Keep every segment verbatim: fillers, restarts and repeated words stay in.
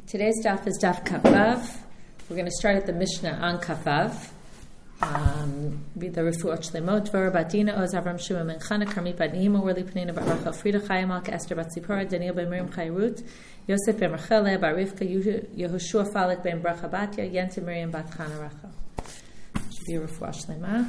Today's daf is daf Kafav. We're going to start at the Mishnah on Kafav. Um, read the Refuot Shlemot, Dvar Batina, Oz Avram Shua Ben Chana, Karmit Bat Nehima, Worli Panina Bat Rachel, Frida Chaya Malka, Esther Bat Zipporah, Daniel Ben Miriam Chayrut, Yosef Ben Rachel, Bar Rivka, Yehoshua Falek Ben Bracha Batya, Yenta Miriam Bat Chana Rachel. Should be a Refuot Shlema.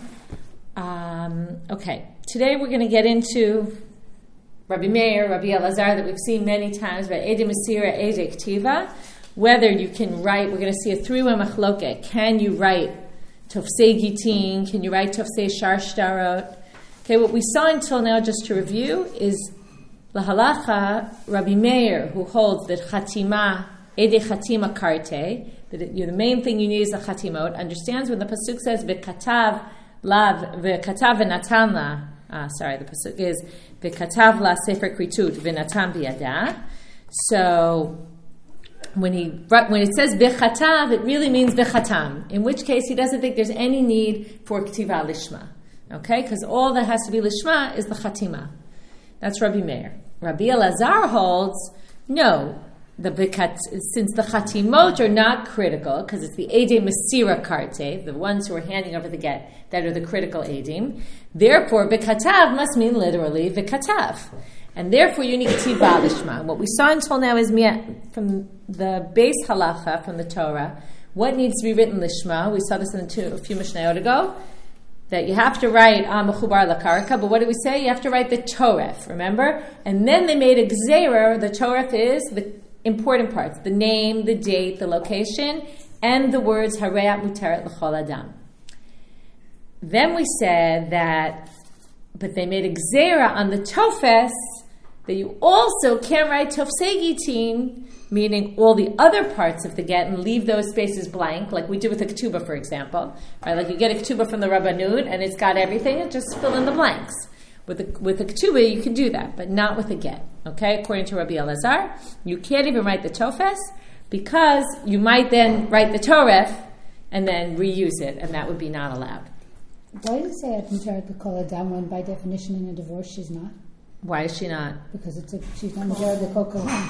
Um, okay, today we're going to get into Rabbi Meir, Rabbi Elazar, that we've seen many times about Ede Masira, Ede Ktiva, whether you can write, we're going to see a three-way machloket. Can you write Tofsei Gitin? Can you write Tofsei Shar Shtarot? Okay, what we saw until now, just to review, is Lahalacha, Rabbi Meir, who holds that Chatima, Ede Chatima Karte, that it, you know, the main thing you need is a Chatimot, understands when the Pasuk says, V'katav lav, V'katav v'natan la, ah, sorry, the Pasuk is, V'katav la sefer kritut v'natam biyada. So when he when it says v'chatav, it really means v'chatam. In which case, he doesn't think there's any need for ktiva lishma. Okay, because all that has to be lishma is the chatima. That's Rabbi Meir. Rabbi Elazar holds no. The bikat, since the chatimot are not critical, because it's the Ede Masira Karte, the ones who are handing over the get, that are the critical Edim, therefore, Vikatav must mean literally Vikatav. And therefore, you need Tiva Lishma. What we saw until now is from the base halacha, from the Torah, what needs to be written Lishma. We saw this in the two, a few Mishnayot ago, that you have to write Am Mechubar Lakarka, but what do we say? You have to write the Toref, remember? And then they made a Gzeira, the Toref is the important parts, the name, the date, the location, and the words Hareat Muteret L'chol Adam. Then we said that, but they made a gzera on the tofes, that you also can write Tofsei Gitin, meaning all the other parts of the get, and leave those spaces blank, like we did with a ketubah, for example. Right? Like you get a ketubah from the Rabbanut, and it's got everything, and just fill in the blanks. With a, with a ketubah, you can do that, but not with a get. Okay, according to Rabbi Elazar, you can't even write the tofes because you might then write the toref and then reuse it, and that would be not allowed. Why does it say at Mutarat L'Kol Adam when by definition in a divorce she's not? Why is she not? Because it's a, she's not Mutarat L'Kol Kohen.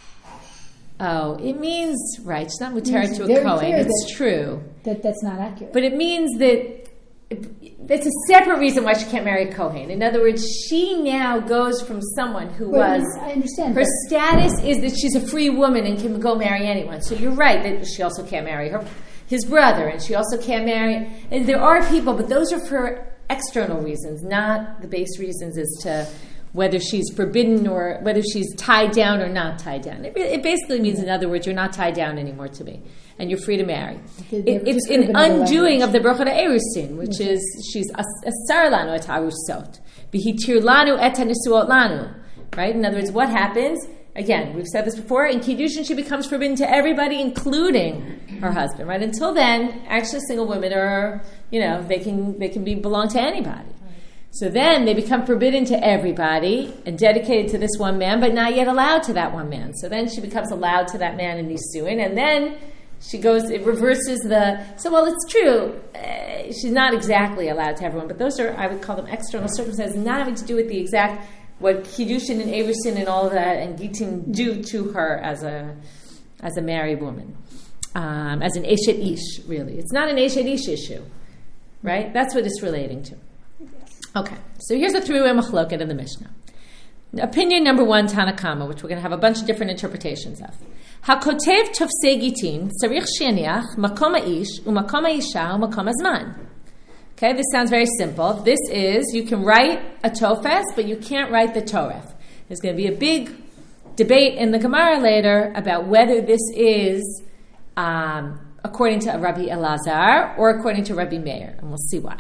Oh, it means, right, she's not Mutarat to a Kohen. It's that, true. That that's not accurate. But it means that it's a separate reason why she can't marry a Kohen. In other words, she now goes from someone who well, was... I understand. Her status is that she's a free woman and can go marry anyone. So you're right that she also can't marry her his brother, and she also can't marry... And there are people, but those are for external reasons, not the base reasons as to whether she's forbidden or whether she's tied down or not tied down. It, it basically means, in other words, you're not tied down anymore to me, and you're free to marry. It, it's an undoing of the Bracha Erusin, which is, she's asar lanu et harusot, v'hitir lanu et hanisuot lanu. Right? In other words, what happens? Again, we've said this before, in Kiddushin she becomes forbidden to everybody, including her husband. Right? Until then, actually single women are, you know, they can they can be belong to anybody. So then they become forbidden to everybody and dedicated to this one man, but not yet allowed to that one man. So then she becomes allowed to that man in Nisuin, and then she goes, it reverses the, so well, it's true, uh, she's not exactly allowed to everyone, but those are, I would call them external circumstances, not having to do with the exact, what Kiddushin and Erusin and all of that, and Gitin do to her as a as a married woman. Um, as an Eshet Ish, really. It's not an Eshet Ish issue, right? That's what it's relating to. Okay, so here's a three-way machloket in the Mishnah. Opinion number one, Tanakama, which we're going to have a bunch of different interpretations of. HaKotev Tofsei Gitin tzarich sheniach makom ha'ish umakom ha'isha umakom hazman. Okay, this sounds very simple. This is, you can write a tofes, but you can't write the toref. There's going to be a big debate in the Gemara later about whether this is um, according to Rabbi Elazar or according to Rabbi Meir, and we'll see why.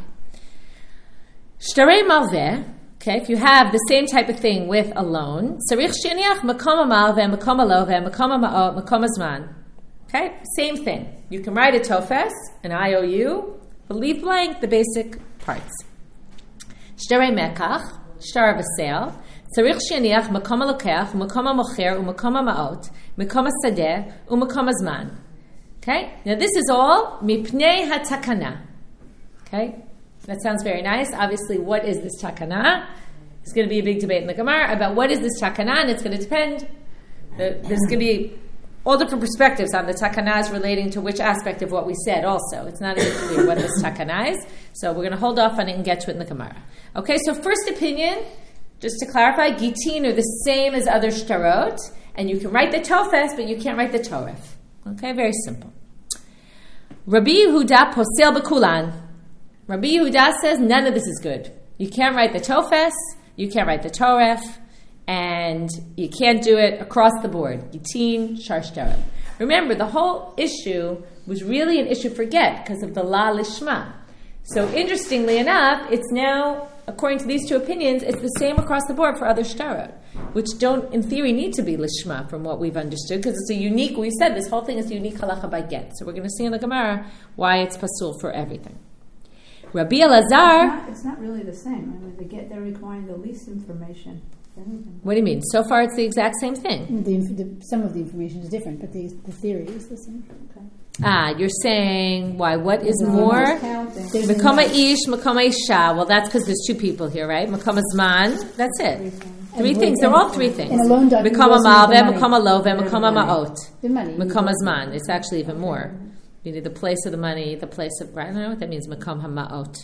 Shtarei malveh, okay, if you have the same type of thing with a loan, tzarich sheniach makom ha'malveh, makom ha'loveh, makom ha'ma'ot, makom hazman. Okay, same thing. You can write a tofes, an I O U, but leave blank the basic parts. Shtarei mekach, shtar of a sale, tzarich sheniach makom ha'lokech, makom ha'mocher, u'makom ha'ma'ot, makom ha'sadeh, u'makom hazman. Okay, now this is all mipnei ha'takana. Okay. That sounds very nice. Obviously, what is this takana? It's going to be a big debate in the Gemara about what is this takana, and it's going to depend. There's going to be all different perspectives on the takanas relating to which aspect of what we said also. It's not even clear what this takana is. So we're going to hold off on it and get to it in the Gemara. Okay, so first opinion, just to clarify, gitin are the same as other shtarot, and you can write the tofes, but you can't write the toref. Okay, very simple. Rabbi Yehuda posel b'kulan. Rabbi Yehuda says none of this is good. You can't write the tofes, you can't write the toref, and you can't do it across the board. Gitin, shar shtarot. Remember, the whole issue was really an issue for get because of the la lishma. So interestingly enough, it's now, according to these two opinions, it's the same across the board for other shtarot, which don't, in theory, need to be lishma from what we've understood, because it's a unique, we said this whole thing is a unique halacha by get. So we're going to see in the Gemara why it's pasul for everything. Rabbi Elazar... It's not, it's not really the same. I mean, the get, they're requiring the least information. What do you mean? So far it's the exact same thing. The, the, some of the information is different, but the, the theory is the same. Okay. Ah, you're saying, why, what is no, more? Makoma ish, makoma isha. Well, that's because there's two people here, right? Makoma zman, that's it. Three things. Three things. They're all three things. Makoma malve, makoma love, makoma ma'ot. The money. Makoma zman. It's actually even more. You need the place of the money, the place of, right? I don't know what that means, makom ha'ma'ot.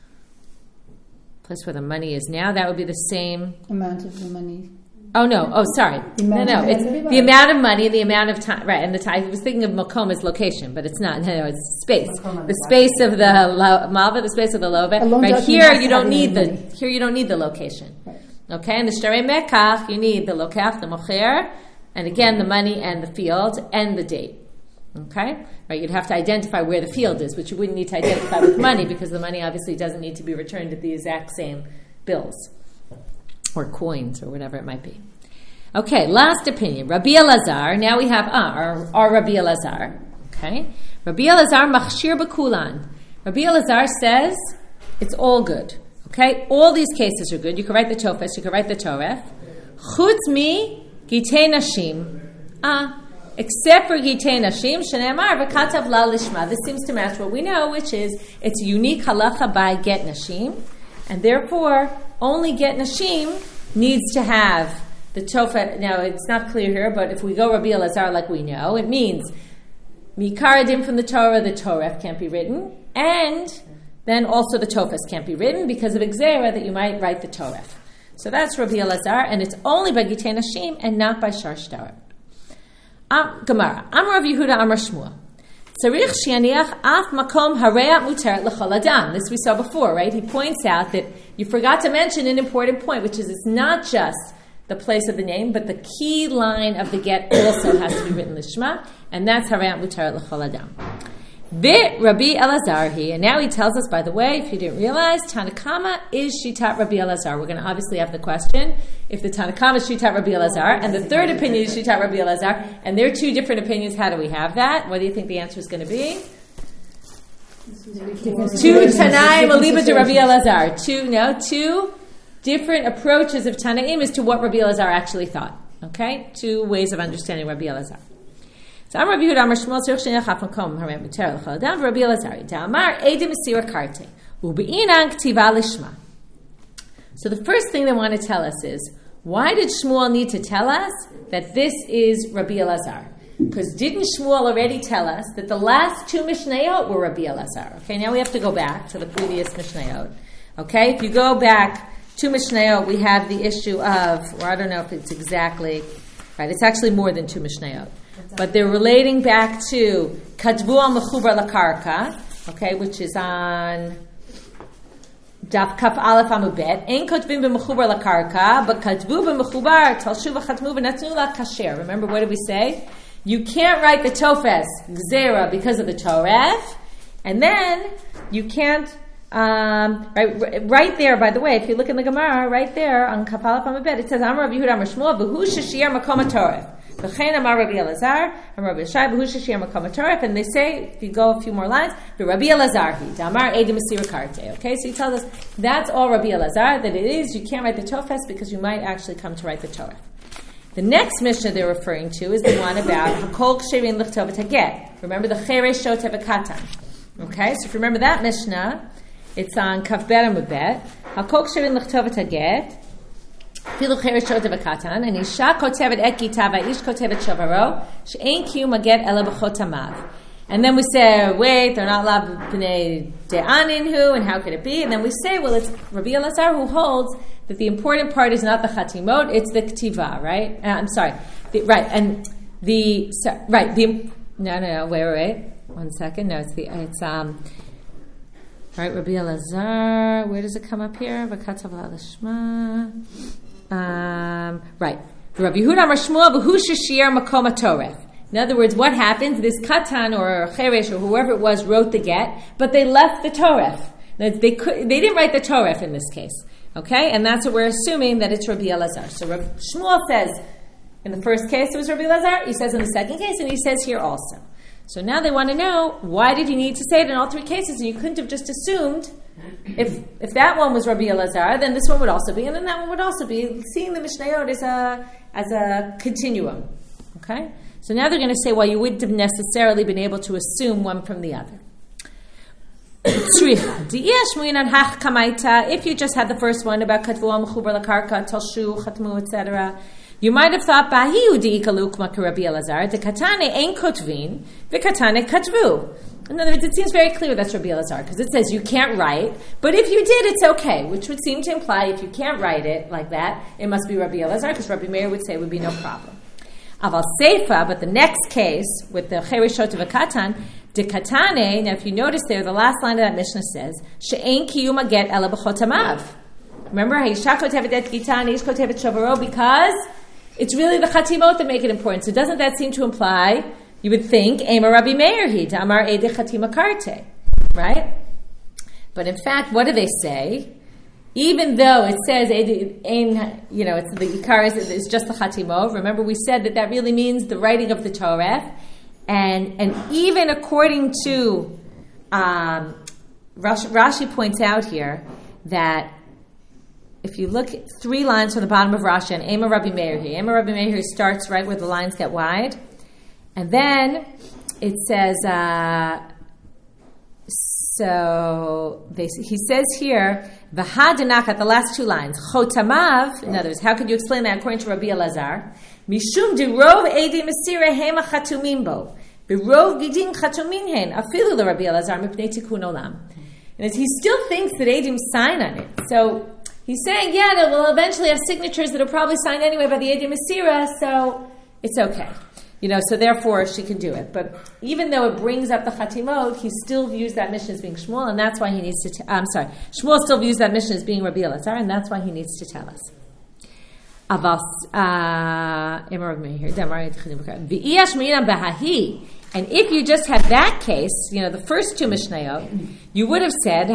Place where the money is now, that would be the same amount of the money. Oh no! Oh, sorry. No, no. It's the amount of money, the amount of time. Right, and the time. I was thinking of makom as location, but it's not. No, no, it's space. The space of the lo, malva, the space of the love. Right here, you don't need the. Here, you don't need the location. Right. Okay, and the shtarei mekach, you need the lokach, the mocher, and again the money and the field and the date. Okay, right. You'd have to identify where the field is, which you wouldn't need to identify with money because the money obviously doesn't need to be returned at the exact same bills or coins or whatever it might be. Okay, last opinion. Rabbi Elazar. Now we have ah, our, our Rabbi Elazar. Okay, Rabbi Elazar machshir b'kulan. Rabbi Elazar says it's all good. Okay, all these cases are good. You can write the tofes, you can write the toref. Chutz mi gitei nashim. Ah. Except for Gitei Nashim, Shene'amar v'katav la lishma. This seems to match what we know, which is it's a unique halacha by Get Nashim, and therefore only Get Nashim needs to have the tofet. Now it's not clear here, but if we go Rabbi Elazar like we know, it means mikaradim from the Torah, the Torah can't be written, and then also the tofes can't be written because of Xera that you might write the Torah. So that's Rabbi Elazar, and it's only by Gitei Nashim and not by Shar Shtarot. Um, Gemara. Amar Rav Yehuda Amar Shmuel. Tzarich shianiach af makom hareat muteret l'chol adam. This we saw before, right? He points out that you forgot to mention an important point, which is it's not just the place of the name, but the key line of the get also has to be written l'shma, and that's hareat muteret l'chol adam. Vit Rabbi Elazar he, and now he tells us, by the way, if you didn't realize, Tanakama is Shitat Rabbi Elazar. We're going to obviously have the question, if the Tanakama is Shitat Rabbi Elazar, and the third opinion is Shitat Rabbi Elazar, and there are two different opinions, how do we have that? What do you think the answer is going to be? Two Tanaim Aliba to Rabbi Elazar. Two, no, two different approaches of Tanaim as to what Rabbi Elazar actually thought. Okay? Two ways of understanding Rabbi Elazar. So I'm Rabbi Yehuda Amar Shmuel Tzarich Sheniach af makom hareat muteret l'chol adam v'Rabbi Elazar Da'amar Edim Mesira Karte U'be'inan Ktiva Lishma. So the first thing they want to tell us is, why did Shmuel need to tell us that this is Rabbi Elazar? Because didn't Shmuel already tell us that the last two Mishnayot were Rabbi Elazar? Okay, now we have to go back to the previous Mishnayot. Okay, if you go back to Mishnayot, we have the issue of, or I don't know if it's exactly, right, it's actually more than two Mishnayot. But they're relating back to Kadvu al Mechubar Lakarka, okay, which is on Daf Kaf Aleph Amud Bet. Ein Kotvim b'Mechubar Lakarka, but Kadvu b'Mechubar Talshu v'Chatmu v'Natnu la Kasher. Remember, what did we say? You can't write the Tofes Gzera because of the Toref, and then you can't. Um, right, right there. By the way, if you look in the Gemara, right there on Kaf Aleph Amud Bet, it says Amar Rav Yehuda Amar Shmuel v'Hu Sheshiyar Makom HaToref. And they say, if you go a few more lines, the Rabbi Elazar he, Damar Edim Mesira Karte. Okay, so he tells us that's all Rabbi Elazar, that it is, you can't write the Tofes because you might actually come to write the Torah. The next Mishnah they're referring to is the one about Hakol Ksherin Lichtovet Haget. Remember the Cheresh Shotev Katan. Okay, so if you remember that Mishnah, it's on Kaf Bet Amud Bet. Hakol Ksherin Lichtovet Haget. אפילו חרש שוטה וקטן, and אישה כותבת את גיתה והאיש כותבת שוברו, שאין קיום הגט אלא בחותמיו. And then we say, wait, they're not allowed b'nei de'anin who, and how could it be? And then we say, well, it's Rabbi Elazar who holds that the important part is not the chatimot, it's the ktiva, right? Uh, I'm sorry, the, right? And the so, right, the no, no, no, wait, wait, wait, one second. No, it's the it's um. Right, Rabbi Elazar. Where does it come up here? V'katav la'lishma. Um, right. Rabbi Yehuda Amar Shmuel v'hu sheshir makom hatoref. In other words, what happens? This katan or cheresh or whoever it was wrote the get, but they left the toref. They could, they didn't write the toref in this case. Okay, and that's what we're assuming, that it's Rabbi Elazar. So Rabbi Shmuel says in the first case it was Rabbi Elazar. He says in the second case, and he says here also. So now they want to know, why did he need to say it in all three cases? And you couldn't have just assumed if if that one was Rabbi Elazar, then this one would also be, and then that one would also be. Seeing the Mishnayot as a as a continuum. Okay. So now they're going to say, well, you wouldn't have necessarily been able to assume one from the other. If you just had the first one about katvu mechubar lakarka, talshu, chatmu, et cetera, you might have thought, Bahiu di'ikalukma k'Rabbi Elazar, the katane ein kotvin, the katane katvu. In other words, it seems very clear that's Rabbi Elazar, because it says you can't write, but if you did, it's okay, which would seem to imply if you can't write it like that, it must be Rabbi Elazar, because Rabbi Meir would say it would be no problem. Aval Seifa, but the next case with the Chereshot of a Katan, de Katane, now if you notice there, the last line of that Mishnah says, She'ein kiyuma get ela b'chotamav. Remember, Hayisha kotevet et gitan, Ish kotevet shovaro, because it's really the Chatimot that make it important. So doesn't that seem to imply, you would think, Ema Rabbi Meir hi, Damar Ede Chatima Karte, right? But in fact, what do they say? Even though it says, you know, it's the Ikar is, is just the Chatimot. Remember, we said that that really means the writing of the Torah. And and even according to, um, Rashi, Rashi points out here that if you look at three lines from the bottom of Rashi, and Ema Rabbi Meir here, Ema Rabbi Meir here starts right where the lines get wide. And then it says, uh, so they, he says here, V'hadanach at the last two lines, Chotamav, in other words, how could you explain that according to Rabbi Elazar? Mishum de rov edi mesira hema chatumim bo, berov gidim chatumin hen, afilu le Rabbi Elazar mipnei tikkun olam. And he still thinks that edim sign on it. So he's saying, yeah, no, we'll eventually have signatures that will probably sign anyway by the edim mesira, so it's okay. You know, so therefore she can do it. But even though it brings up the Chatimot, he still views that mission as being Shmuel, and that's why he needs to. T- I'm sorry, Shmuel still views that mission as being Rabbi Elazar, and that's why he needs to tell us. And if you just had that case, you know, the first two Mishnayot, you would have said,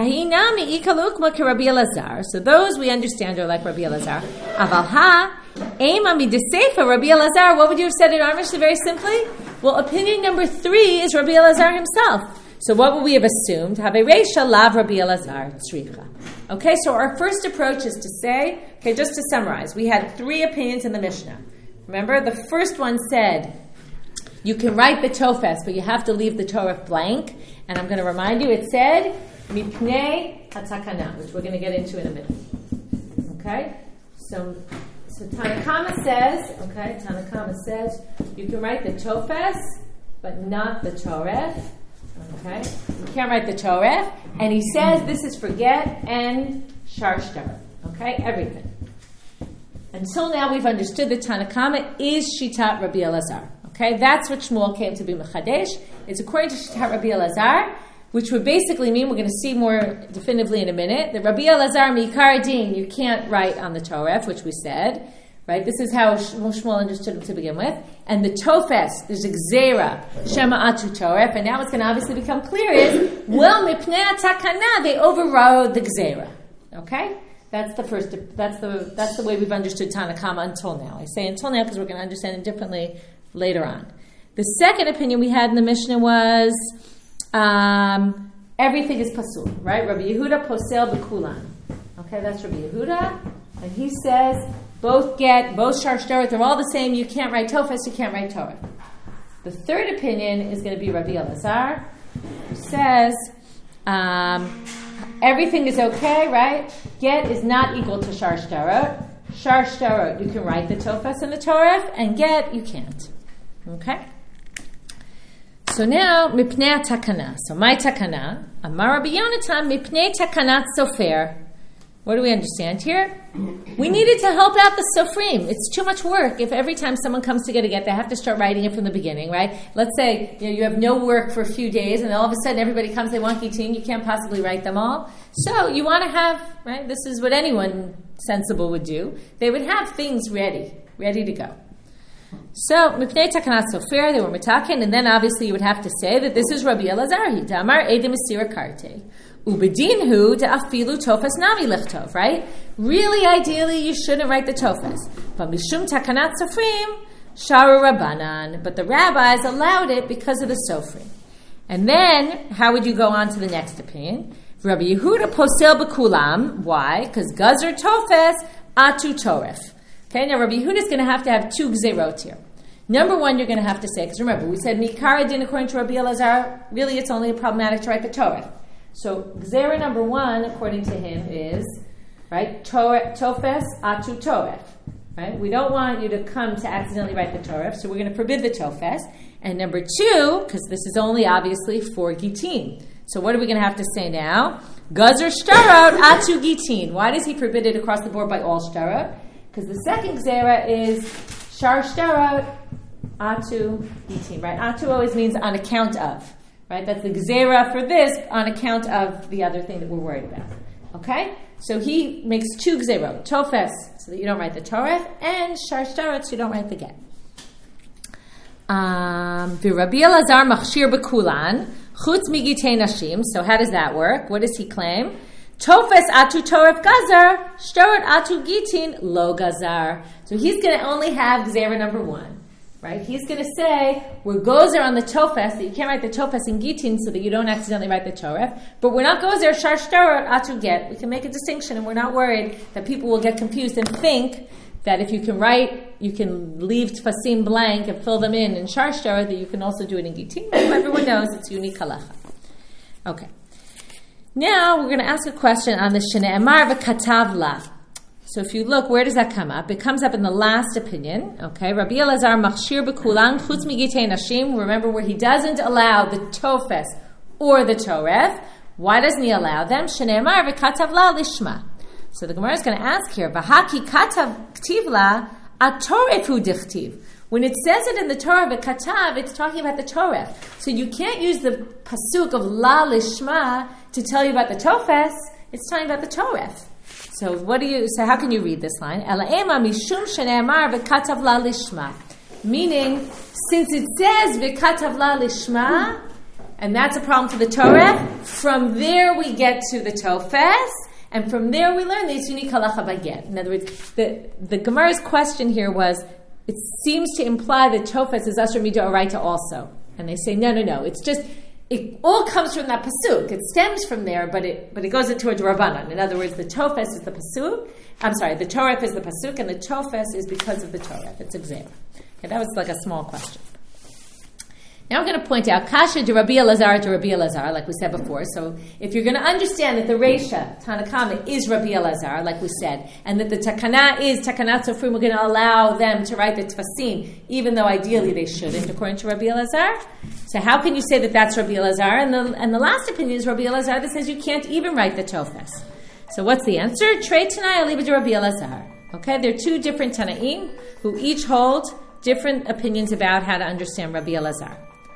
so those we understand are like Rabbi Elazar. Avalha. Rabbi Elazar, what would you have said in our Mishnah very simply? Well, opinion number three is Rabbi Elazar himself. So what would we have assumed? Have a reisha lav Rabbi Elazar tzricha. Okay, so our first approach is to say, okay, just to summarize, we had three opinions in the Mishnah. Remember, the first one said, you can write the tofes, but you have to leave the Torah blank. And I'm going to remind you, it said, mipnei hatakana, which we're going to get into in a minute. Okay? So, so Tanakama says, okay, Tanakama says, you can write the tofes, but not the Torah. Okay? You can't write the Torah. And he says this is for get and sharshtar. Okay? Everything. Until now we've understood that Tanakama is Shitat Rabbi Elazar. Okay? That's what Shmuel came to be Mechadesh. It's according to Shitat Rabbi Elazar, which would basically mean, we're going to see more definitively in a minute, that Rabbi Elazar Mikar Din, you can't write on the Torah, which we said. Right? This is how Shmuel understood him to begin with. And the Tofes, there's a Gzeira, Shema Atu Torah, and now what's going to obviously become clear is, well, Mipnei Takana, they overrode the Gzeira. Okay? That's the first, that's the that's the way we've understood Tanakama until now. I say until now because we're going to understand it differently later on. The second opinion we had in the Mishnah was, um, everything is pasul, right? Rabbi Yehuda posel b'kulan. Okay, that's Rabbi Yehuda, and he says, both get, both sharshtarot, they're all the same. You can't write tofes, you can't write Torah. The third opinion is going to be Rabbi Elazar, who says um, everything is okay, right? Get is not equal to sharshtarot. shar shtarot, you can write the tofes and the toref, and get, you can't. Okay? So now, mipnei takana. So my takana, Amar Rabbi Yonatan, mipnei takanat sofer. What do we understand here? We needed to help out the sofrim. It's too much work if every time someone comes to get a get, they have to start writing it from the beginning, right? Let's say you know, you have no work for a few days, and all of a sudden everybody comes, they want gitin, you can't possibly write them all. So you want to have, right, this is what anyone sensible would do. They would have things ready, ready to go. So, mipnei takanat sofer, they were mitaken, and then obviously you would have to say that this is Rabbi Elazar, Damar edim esira karte. Ubedinhu de afilu tofes nami lichtov, right? Really, ideally, you shouldn't write the tofes. But mishum takanat sofrim, sharu rabbanan. But the rabbis allowed it because of the sofrim. And then, how would you go on to the next opinion? Rabbi Yehuda posel bekulam. Why? Because gazer tofes atu toref. Okay, now Rabbi Yehuda is going to have to have two gzerot here. Number one, you're going to have to say, because remember, we said mikara din according to Rabbi Elazar, really it's only problematic to write the toref. So, Gzera number one, according to him, is, right, Tofes atu toref. Right? We don't want you to come to accidentally write the toref, so we're going to forbid the Tofes. And number two, because this is only obviously for Gitin. So what are we going to have to say now? Gazer shtarot atu Gitin. Why does he forbid it across the board by all shtarot? Because the second Gzera is shar shtarot atu Gitin. Right? Atu always means on account of. Right, that's the gzera for this on account of the other thing that we're worried about. Okay? So he makes two gzerot. Tofes, so that you don't write the toref, and shar shtarot, so you don't write the get. Um, Rabbi Elazar machshir bekulan, chutz migitei nashim. So how does that work? What does he claim? Tofes atu toref gazar, shtarot atu gitin lo gazar. So he's going to only have gzera number one. Right? He's going to say, we're gozer on the tofes, that you can't write the tofes in gitin so that you don't accidentally write the toref, but we're not gozer shar shtarot atu get. We can make a distinction, and we're not worried that people will get confused and think that if you can write, you can leave tfasim blank and fill them in in shar shtarot, that you can also do it in gitin. Everyone knows it's unique halacha. Okay. Now we're going to ask a question on the shene'emar v'katav la. So if you look, where does that come up? It comes up in the last opinion. Okay, Rabbi Elazar machshir bekulan chutz migitei nashim. Remember where he doesn't allow the tofes or the toref. Why doesn't he allow them? Shene'emar v'katav la lishma. So the Gemara is going to ask here, v'haki katav ktiv la atoref hu dichtiv. When it says it in the Torah v'katav, it's talking about the toref. So you can't use the pasuk of la lishma to tell you about the tofes. It's talking about the toref. So what do you? So how can you read this line? Elaema mishum shene'emar v'katav la lishma. Meaning, since it says v'katav la lishma, and that's a problem for the Torah, from there we get to the tofes, and from there we learn the unique halacha by get. In other words, the, the Gemara's question here was, it seems to imply that tofes is asher midoraita also. And they say, no, no, no. It's just, it all comes from that pasuk. It stems from there, but it but it goes into a drabanan. In other words, the tofes is the pasuk. I'm sorry, the toref is the pasuk, and the tofes is because of the toref. It's exam. Okay, that was like a small question. Now I'm going to point out kasha de Rabbi Elazar to Rabbi Elazar, like we said before. So if you're going to understand that the Reisha, Tanakama, is Rabbi Elazar, like we said, and that the Takana is Takanat Sofrim, we're going to allow them to write the Tfasim, even though ideally they shouldn't, according to Rabbi Elazar. So how can you say that that's Rabbi Elazar? And the, and the last opinion is Rabbi Elazar that says you can't even write the Tofes. So what's the answer? Trey Tanai Aliba de Rabbi Elazar. Okay, there are two different Tanaim who each hold different opinions about how to understand Rabbi Elazar.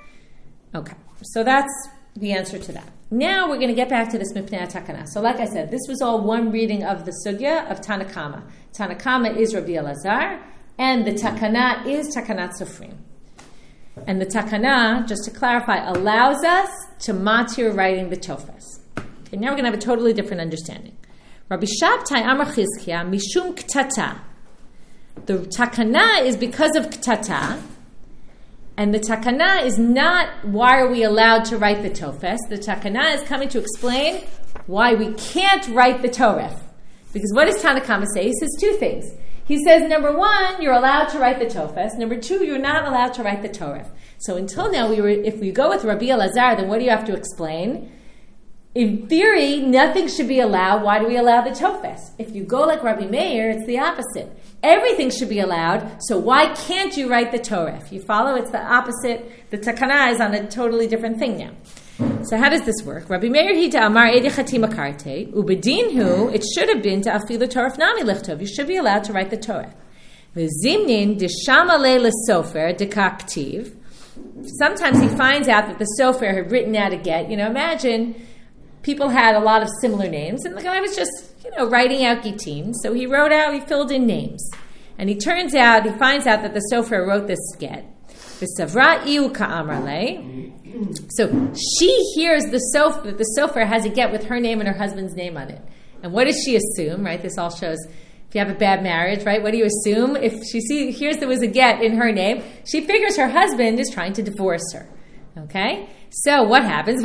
Okay, so that's the answer to that. Now we're going to get back to this Mipnei Takana. So like I said, this was all one reading of the Sugya of Tanakama. Tanakama is Rabbi Elazar, and the Takana is Takanat Sofrim. And the Takana, just to clarify, allows us to matir writing the Tofes. Okay, now we're going to have a totally different understanding. Rabbi Shabtai Amar Chizkiya Mishum Ktata. The Takana is because of Ktata, and the Takana is not why are we allowed to write the Tofes. The Takana is coming to explain why we can't write the Toref. Because what does Tanakama say? He says two things. He says, number one, you're allowed to write the Tofes. Number two, you're not allowed to write the Toref. So until now, we were, if we go with Rabbi Elazar, then what do you have to explain? in theory, nothing should be allowed. Why do we allow the tofes? If you go like Rabbi Meir, it's the opposite. Everything should be allowed, so why can't you write the Torah? If you follow, it's the opposite. The takana is on a totally different thing now. So how does this work? Rabbi Meir hi ta'amar edi chatima karte, ubedinhu, it should have been to afilu Torah nami lichtov. You should be allowed to write the Torah. V'zimnin deshama le lesofer dekaktiv. Sometimes he finds out that the sofer had written out a get. You know, imagine people had a lot of similar names, and the guy was just, you know, writing out gitim. So he wrote out, he filled in names. And he turns out, he finds out that the sofer wrote this get. V'savra iu ka'amrale. So she hears the sofer, that the sofer has a get with her name and her husband's name on it. And what does she assume, right? This all shows if you have a bad marriage, right? What do you assume? If she see, hears there was a get in her name, she figures her husband is trying to divorce her. Okay? So what happens?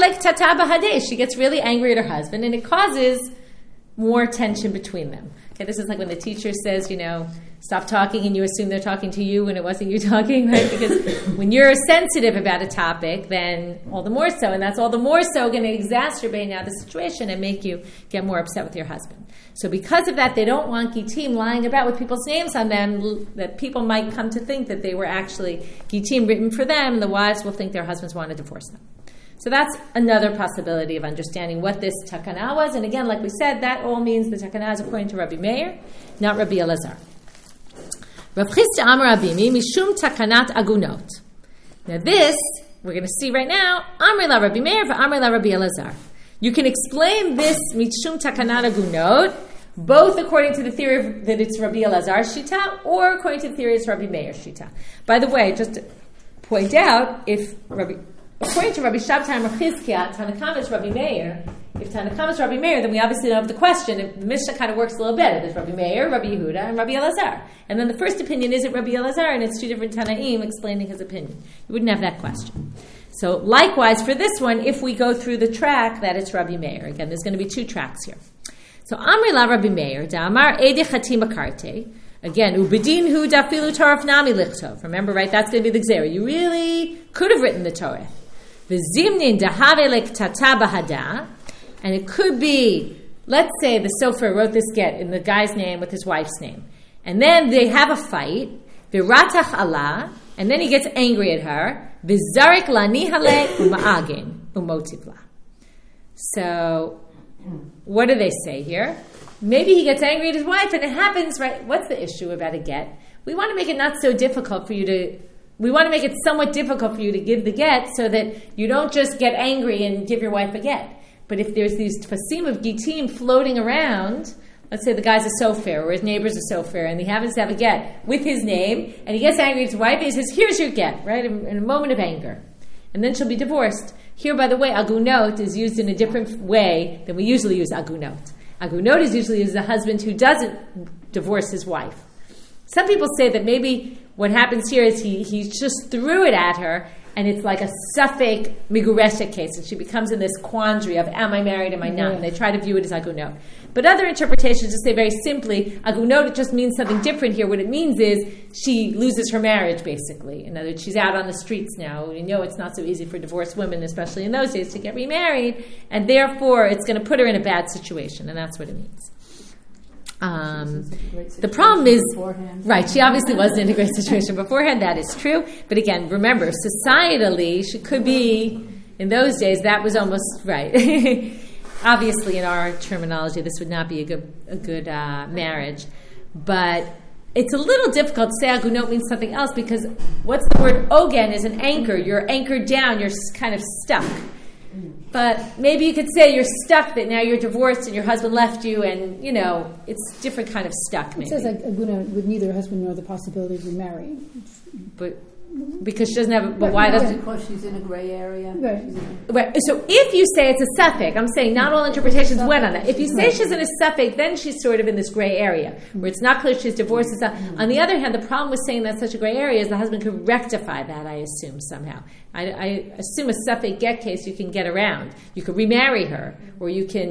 She gets really angry at her husband, and it causes more tension between them. Okay, this is like when the teacher says, you know, stop talking, and you assume they're talking to you when it wasn't you talking, right? Because when you're sensitive about a topic, then all the more so, and that's all the more so going to exacerbate now the situation and make you get more upset with your husband. So because of that, they don't want gitim lying about with people's names on them, that people might come to think that they were actually gitim written for them, and the wives will think their husbands want to divorce them. So that's another possibility of understanding what this takana was. And again, like we said, that all means the takana is according to Rabbi Meir, not Rabbi Elazar. Rav Chisda Amar Abimi Mishum Takanat Agunot. Now this, we're going to see right now, Amri la Rabbi Meir v'Amri la Rabbi Elazar. You can explain this Mishum Takanat Agunot both according to the theory of, that it's Rabbi Elazar's shita, or according to the theory it's Rabbi Meir's shita. By the way, just to point out, if Rabbi according to Rabbi Shabtai and Rav Chizkiah, Tanakama is Rabbi Meir. If Tanakama is Rabbi Meir, then we obviously don't have the question. If the Mishnah kind of works a little better. There's Rabbi Meir, Rabbi Yehuda, and Rabbi Elazar. And then the first opinion isn't Rabbi Elazar, and it's two different Tanaim explaining his opinion. You wouldn't have that question. So likewise, for this one, if we go through the track, that it's Rabbi Meir. Again, there's going to be two tracks here. So Amri la Rabbi Meir, Da'amar Ede Chatima Karte. Again, ubedin hu dafilu Torah nami lichtov. Remember, right? That's going to be the Gzera. You really could have written the Torah. V'zimnin dahavelek tata bahada, and it could be, let's say the sofer wrote this get in the guy's name with his wife's name, and then they have a fight. V'ratach Allah, and then he gets angry at her. V'zarik la nihale uma'agin umotivla. So, what do they say here? Maybe he gets angry at his wife, and it happens, right? What's the issue about a get? We want to make it not so difficult for you to. We want to make it somewhat difficult for you to give the get so that you don't just get angry and give your wife a get. But if there's these tfasim of gitim floating around, let's say the guy's a sofer or his neighbor's a sofer and he happens to have a get with his name, and he gets angry at his wife and he says, here's your get, right, in, in a moment of anger. And then she'll be divorced. Here, by the way, agunot is used in a different way than we usually use agunot. Agunot is usually used as a husband who doesn't divorce his wife. Some people say that maybe what happens here is he, he just threw it at her, and it's like a suffix migureshet case, and she becomes in this quandary of, am I married, am I not? And they try to view it as agunot. But other interpretations just say very simply, agunot, it just means something different here. What it means is she loses her marriage, basically. In other words, she's out on the streets now. You know it's not so easy for divorced women, especially in those days, to get remarried, and therefore it's going to put her in a bad situation, and that's what it means. Um, the problem is, beforehand. Right, she obviously wasn't in a great situation beforehand, that is true. But again, remember, societally, she could be, in those days, that was almost right. Obviously, in our terminology, this would not be a good a good uh, marriage. But it's a little difficult to say agunot means something else, because what's the word ogen is an anchor. You're anchored down, you're kind of stuck. But maybe you could say you're stuck, that now you're divorced and your husband left you, and, you know, it's different kind of stuck, maybe. It says like aguna with neither husband nor the possibility of remarrying. But because she doesn't have, but why doesn't? Because she's in a gray area. Right. Right. So if you say it's a suffix, I'm saying not all interpretations went on that. If you say she's in a suffix, then she's sort of in this gray area where it's not clear she's divorced. It's not. On the other hand, the problem with saying that's such a gray area is the husband could rectify that, I assume, somehow. I, I assume a suffix get case you can get around. You could remarry her, or you can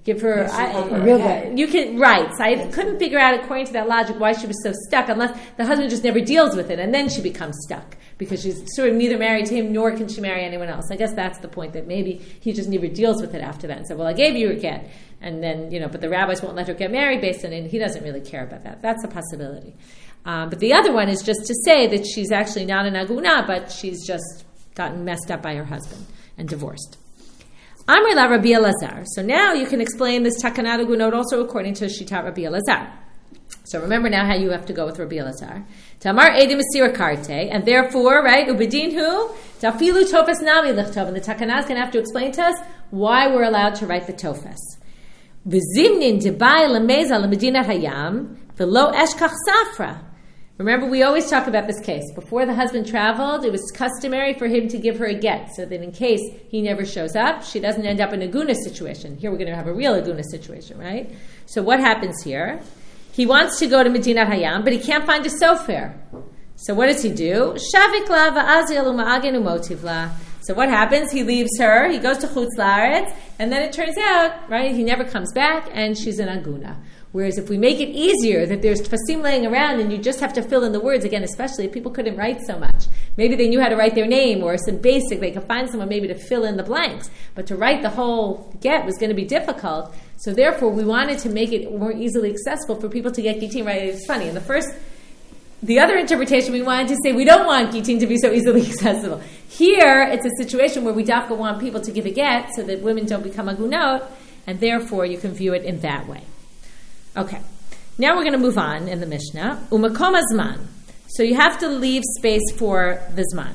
give her Yes, I, a real uh, get. you can right. So I couldn't figure out according to that logic why she was so stuck, unless the husband just never deals with it, and then she becomes stuck because she's sort of neither married to him nor can she marry anyone else. I guess that's the point, that maybe he just never deals with it after that and said, well, I gave you a get, and then you know, but the rabbis won't let her get married based on it, and he doesn't really care about that. That's a possibility. Um, but the other one is just to say that she's actually not an aguna, but she's just gotten messed up by her husband and divorced. Amri la Rabbi Elazar. So now you can explain this takanat agunot also according to Shitat Rabbi Elazar. So remember now how you have to go with Rabbi Elazar. Tamar edim asira karte, and therefore, right, ubedin hu tafilu tofes nami lichtov, and the takanat is going to have to explain to us why we're allowed to write the tofes. V'zimnin debai lemeza lemedinat hayam v'lo eshkach safra. Remember, we always talk about this case. Before the husband traveled, it was customary for him to give her a get, so that in case he never shows up, she doesn't end up in a guna situation. Here we're going to have a real aguna situation, right? So what happens here? He wants to go to Medinat Hayam, but he can't find a sofer. So what does he do? Shavik la va'azil u'ma'agen u'motiv. So what happens? He leaves her, he goes to Chutz La'aretz, and then it turns out, right, he never comes back, and she's an aguna. Whereas if we make it easier, that there's tfasim laying around and you just have to fill in the words, again, especially if people couldn't write so much. Maybe they knew how to write their name or some basic, they could find someone maybe to fill in the blanks. But to write the whole get was going to be difficult. So therefore, we wanted to make it more easily accessible for people to get Gittin right. It's funny, in the first, the other interpretation, we wanted to say we don't want Gittin to be so easily accessible. Here, it's a situation where we dafka want people to give a get so that women don't become agunot, and therefore you can view it in that way. Okay, now we're going to move on in the Mishnah. Umakom azman. So you have to leave space for the zman.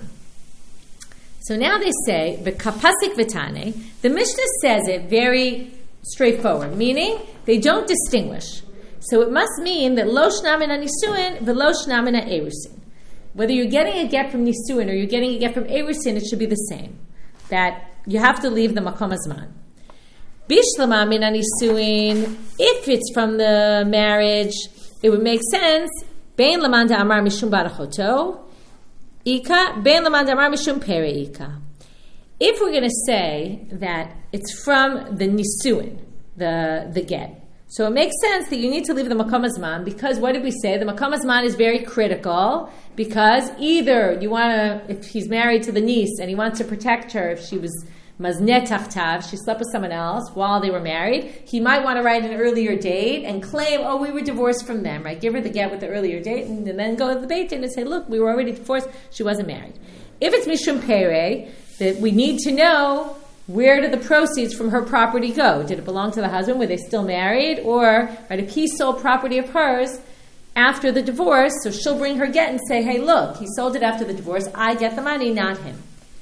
So now they say, v'kapasik v'tane, the Mishnah says it very straightforward, meaning they don't distinguish. So it must mean that lo shnam min nisuin v'lo shnam min erusin. Whether you're getting a get from nisuin or you're getting a get from erusin, it should be the same. That you have to leave the makom azman. Bishlama min nisuin, if it's from the marriage, it would make sense. Bein laman da'amar mishum barachoto, ika, bein laman da'amar mishum pere ika. If we're going to say that it's from the nisuin, the the get, so it makes sense that you need to leave the makom hazman, because what did we say? The makom hazman is very critical, because either you want to, if he's married to the niece and he wants to protect her if she was maznet tachtav, she slept with someone else while they were married, he might want to write an earlier date and claim, oh, we were divorced from them, right? Give her the get with the earlier date, and, and then go to the Beit Din and say, look, we were already divorced, she wasn't married. If it's mishum pere, that we need to know, where did the proceeds from her property go? Did it belong to the husband? Were they still married? Or, right, if he sold property of hers after the divorce, so she'll bring her get and say, hey, look, he sold it after the divorce, I get the money, not him.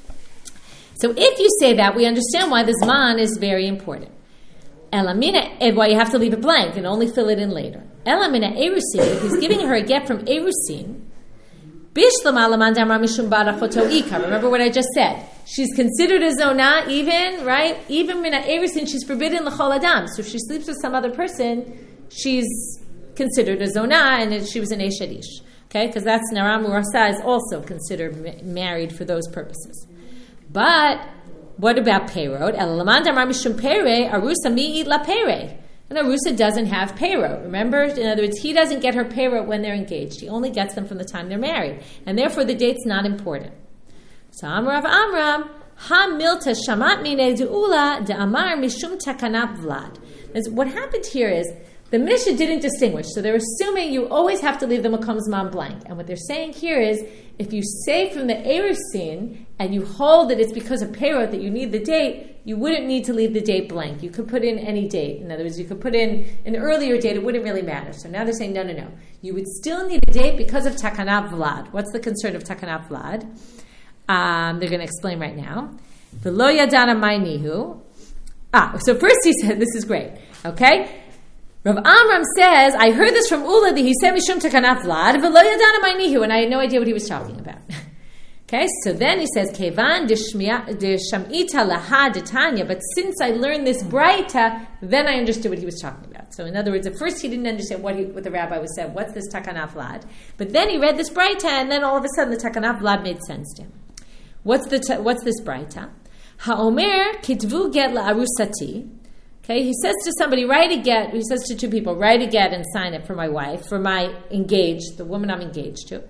So if you say that, we understand why the zman is very important. Elamina, and why you have to leave it blank and only fill it in later. Elamina erusin, if he's giving her a get from erusin, remember what I just said. She's considered a zonah even, right? Even mina erusin, she's forbidden l'chol adam. So if she sleeps with some other person, she's considered a zonah, and she was an eshadish. Okay, because that's naram urasa is also considered ma- married for those purposes. But what about peirot? Elaman damar mishum pere arusa mi'it la pere. And arusa doesn't have peirot. Remember, in other words, he doesn't get her peirot when they're engaged. He only gets them from the time they're married, and therefore the date's not important. So Amrav Amram ha milta shamat mine deula de amar mishum takanat vlad. What happened here is the Mishnah didn't distinguish, so they're assuming you always have to leave the makom zman blank. And what they're saying here is, if you say from the erusin and you hold that it's because of peirot that you need the date, you wouldn't need to leave the date blank. You could put in any date. In other words, you could put in an earlier date. It wouldn't really matter. So now they're saying, no, no, no. You would still need a date because of takanat vlad. What's the concern of takanat vlad? Um, they're going to explain right now. V'lo yadana ma'inihu. Ah, so first he said, this is great. Okay? Rav Amram says, I heard this from Ula, that he said mishum takanat vlad, v'lo yadana ma'inihu, and I had no idea what he was talking about. Okay, so then he says, Kevan deshamita laha detanya, but since I learned this braita, then I understood what he was talking about. So in other words, at first he didn't understand what he, what the rabbi was saying, what's this takanat vlad? But then he read this braita, and then all of a sudden the takanat vlad made sense to him. What's the ta- what's this braita? Haomer kitvu get la'arusati, Okay, he says to somebody, write a get, he says to two people, write a get and sign it for my wife, for my engaged, the woman I'm engaged to.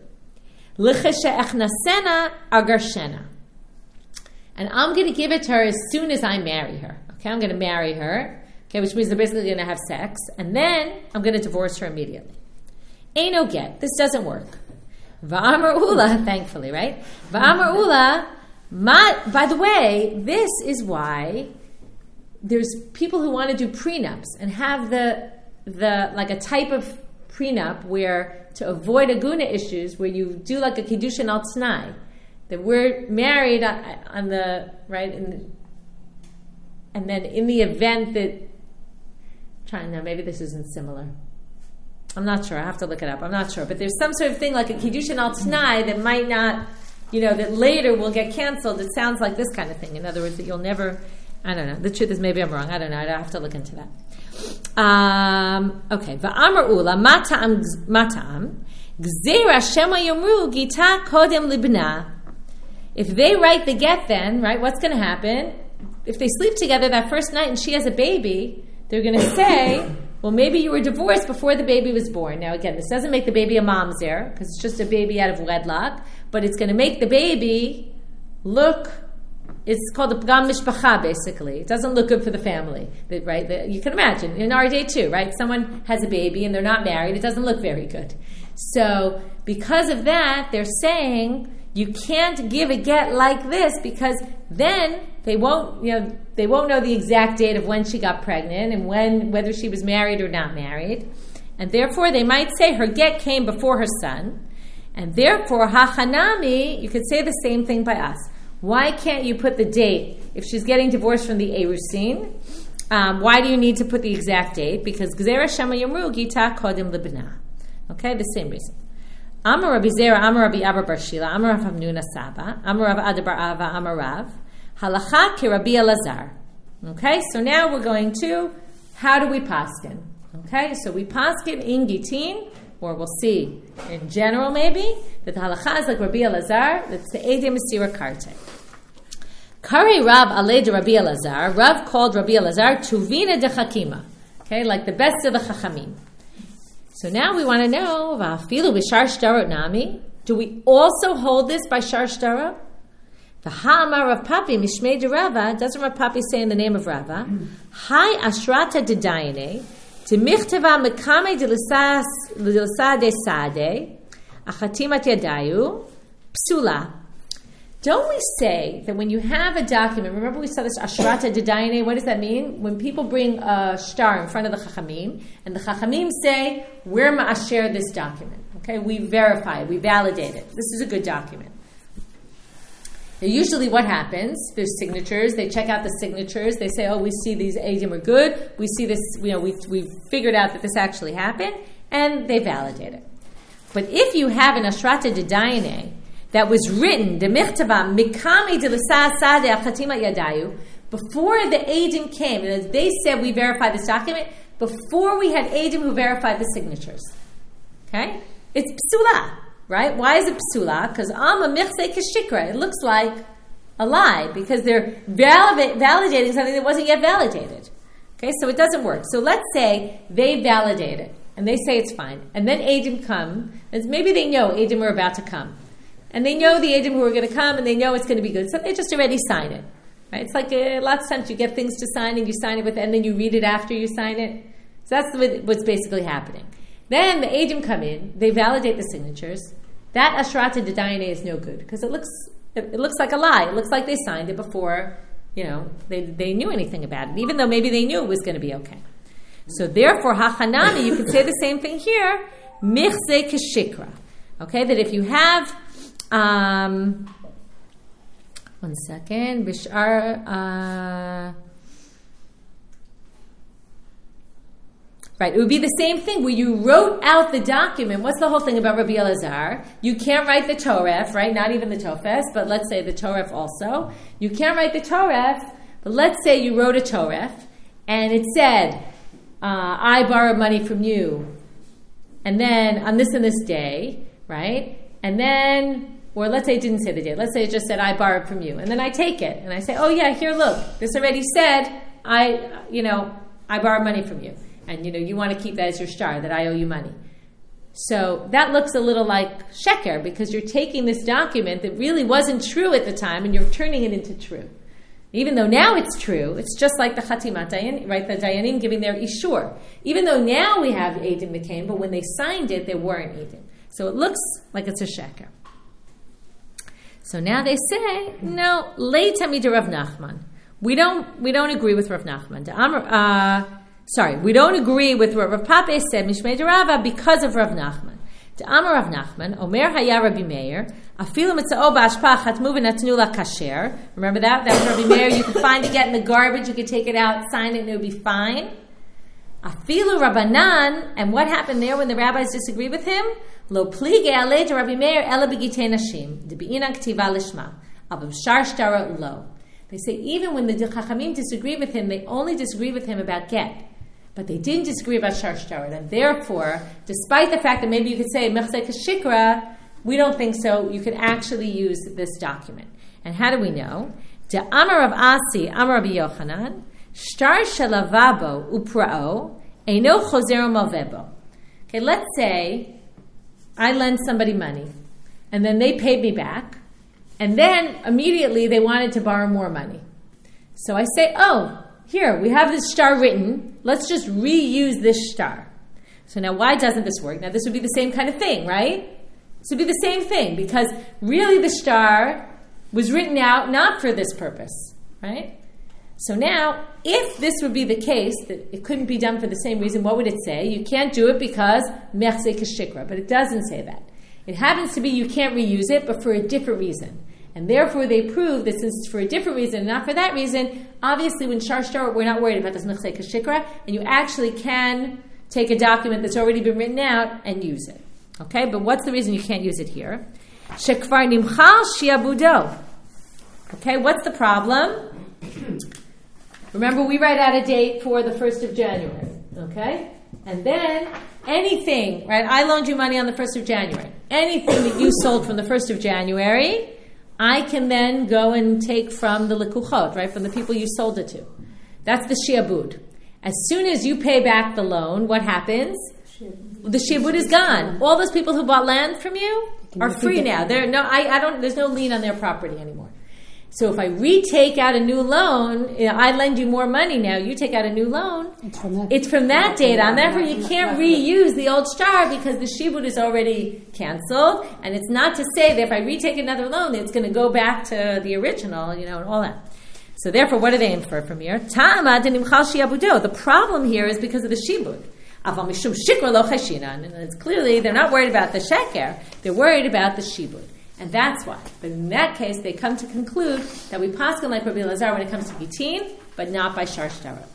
And I'm going to give it to her as soon as I marry her. Okay, I'm going to marry her, okay, which means they're basically going to have sex, and then I'm going to divorce her immediately. Ain't no get. This doesn't work. Va'amar ula, thankfully, right? Va'amar ula, ma, by the way, this is why there's people who want to do prenups and have the the like a type of prenup where to avoid aguna issues, where you do like a kiddushin al t'nai, that we're married on, on the right, in, and then in the event that trying now maybe this isn't similar. I'm not sure. I have to look it up. I'm not sure, but there's some sort of thing like a kiddushin al t'nai that might not, you know, that later will get canceled. It sounds like this kind of thing. In other words, that you'll never. I don't know. The truth is, maybe I'm wrong. I don't know. I have to look into that. Um, okay. Va'amar ula matam matam gzera shema yomru gita kodem libna. If they write the get, then right, what's going to happen? If they sleep together that first night and she has a baby, they're going to say, "Well, maybe you were divorced before the baby was born." Now, again, this doesn't make the baby a mamzer because it's just a baby out of wedlock, but it's going to make the baby look. It's called a pgam mishpacha, basically. It doesn't look good for the family, right? The, you can imagine, in our day too, right? Someone has a baby and they're not married. It doesn't look very good. So because of that, they're saying you can't give a get like this because then they won't, you know, they won't know the exact date of when she got pregnant and when, whether she was married or not married. And therefore, they might say her get came before her son. And therefore, hachanami, you could say the same thing by us. Why can't you put the date if she's getting divorced from the Erusin? Um, why do you need to put the exact date? Because Gzera Shema Yomru Gita Kodim Libna. Okay, the same reason. Amar Rabbi Zera, Amar Rabbi Abba Bar Shila, Amar Rav Hamnuna Saba, Amar Rav Adabar Ava, Amar Rav, Halacha Ki Rabbi Elazar. Okay, so now we're going to, how do we paskin? Okay, so we paskin in Gitin, or we'll see in general maybe, that the halacha is like Rabbi Elazar, that's the Edim Mesira Karte. Kari Rav Alei de Rabbi Elazar, Rav called Rabbi Elazar Tuvina de Chakima, okay, like the best of the Chachamim. So now we want to know, Va'afilu b'shar shtarot nami, do we also hold this by shar shtarot? V'ha'amar Rav Papi mishmei de Rava, doesn't Rav Papi say in the name of Rava, Hai ashrata de dayane, Timichtava mekame de l'sa de sade, achatimat yadayu, psula. Don't we say that when you have a document, remember we saw this ashrata de dayane, what does that mean? When people bring a shtar in front of the chachamim, and the chachamim say, we're ma'asher this document. Okay, we verify it, we validate it. This is a good document. Now, usually what happens, there's signatures, they check out the signatures, they say, oh, we see these edim are good, we see this, you know, we, we've figured out that this actually happened, and they validate it. But if you have an ashrata de dayane that was written, de michtava mikami de l'sa sade achatima yadayu, before the edim came, and they said we verify this document, before we had edim who verified the signatures. Okay? It's psula. Right? Why is it psula? Because Amma michse kashikra. It looks like a lie because they're valid- validating something that wasn't yet validated. Okay, so it doesn't work. So let's say they validate it and they say it's fine, and then Edim come, and maybe they know Edim are about to come, and they know the Edim who are going to come, and they know it's going to be good, so they just already sign it. Right? It's like a lot of times you get things to sign and you sign it with, and then you read it after you sign it. So that's what's basically happening. Then the Edim come in, they validate the signatures. That ashrata de dayane is no good because it looks it, it looks like a lie. It looks like they signed it before, you know, they they knew anything about it, even though maybe they knew it was going to be okay. So therefore, hachanami, you could say the same thing here, michze keshikra. Okay, that if you have, um, one second, bishar. Uh, Right, it would be the same thing where you wrote out the document. What's the whole thing about Rabbi Elazar? You can't write the Toref, right? Not even the Tofes, but let's say the Toref also. You can't write the Toref, but let's say you wrote a Toref, and it said, uh, I borrowed money from you, and then on this and this day, right? And then, or let's say it didn't say the day. Let's say it just said, I borrowed from you. And then I take it, and I say, oh yeah, here, look. This already said, I, you know, I borrowed money from you. And, you know, you want to keep that as your star, that I owe you money. So that looks a little like sheker, because you're taking this document that really wasn't true at the time and you're turning it into true. Even though now it's true, it's just like the Chatimat Dayanim, right? The Dayanim giving their Ishur. Even though now we have Eidim that came, but when they signed it, there weren't Eidim. So it looks like it's a sheker. So now they say, no, Leitami de Rav Nachman. We don't, we don't agree with Rav Nachman. Uh, sorry, we don't agree with what Rav Papa said, Mishmei de Rava, because of Rav Nachman. De Amar Rav Nachman, Omer Haya Rabbi Meir, Afilu Mitzao Ba'ashpa Chatmu V'Natnu La Kasher. Remember that? That was Rabbi Meir. You could find it, get in the garbage, you could take it out, sign it, and it would be fine. Afilu Rabbanan, and what happened there when the rabbis disagreed with him? Lo plige ale de Rabbi Meir ela begitei nashim de beina ktiva lishma abam shar shtara lo. They say even when the Chachamim disagree with him, they only disagree with him about get, but they didn't disagree about shar shtara. And therefore, despite the fact that maybe you could say mechzei kashikra, we don't think so. You could actually use this document. And how do we know? De Amar of Asi, Amar of Yochanan, shtar shalavabo uprao eino chozer malvebo. Okay, let's say I lend somebody money, and then they paid me back, and then immediately they wanted to borrow more money. So I say, oh, here, we have this star written, let's just reuse this star. So now why doesn't this work? Now this would be the same kind of thing, right? This would be the same thing, because really the star was written out not for this purpose, right? So now, if this would be the case, that it couldn't be done for the same reason, what would it say? You can't do it because mechzei kashikra, but it doesn't say that. It happens to be you can't reuse it, but for a different reason. And therefore they prove that since it's for a different reason and not for that reason, obviously when shar shtar, we're not worried about this mechzei kashikra, and you actually can take a document that's already been written out and use it. Okay, but what's the reason you can't use it here? Shekvar nimchal shiabudo. Okay, what's the problem? Remember, we write out a date for the first of January, okay? And then anything, right? I loaned you money on the first of January. Anything that you sold from the first of January, I can then go and take from the lekuchot, right? From the people you sold it to. That's the shiabud. As soon as you pay back the loan, what happens? The shiabud is gone. All those people who bought land from you are free now. They're no, I, I don't. There's no lien on their property anymore. So if I retake out a new loan, you know, I lend you more money now, you take out a new loan, it's from that, it's from that date on. Therefore, you can't reuse the old star because the shibud is already canceled. And it's not to say that if I retake another loan, it's going to go back to the original, you know, and all that. So therefore, what do they infer from here? The problem here is because of the shibud. And it's clearly, they're not worried about the sheker, they're worried about the shibud. And that's why. But in that case, they come to conclude that we paskin like Rabbi Elazar when it comes to gitin, but not by shar shtarot.